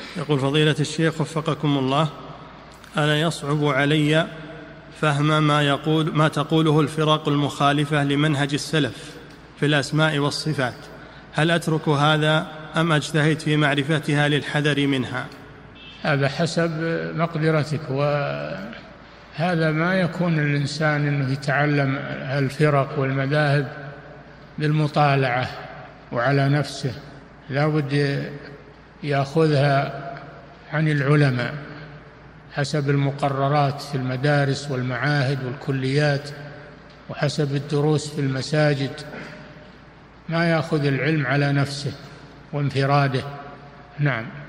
يقول فضيلة الشيخ وفقكم الله، ألا يصعب علي فهم ما تقوله الفرق المخالفة لمنهج السلف في الأسماء والصفات؟ هل أترك هذا أم أجتهد في معرفتها للحذر منها؟ هذا حسب مقدرتك، وهذا ما يكون الإنسان أنه يتعلم الفرق والمذاهب بالمطالعة وعلى نفسه، لا بد يأخذها عن العلماء حسب المقررات في المدارس والمعاهد والكليات وحسب الدروس في المساجد، ما يأخذ العلم على نفسه وانفراده. نعم.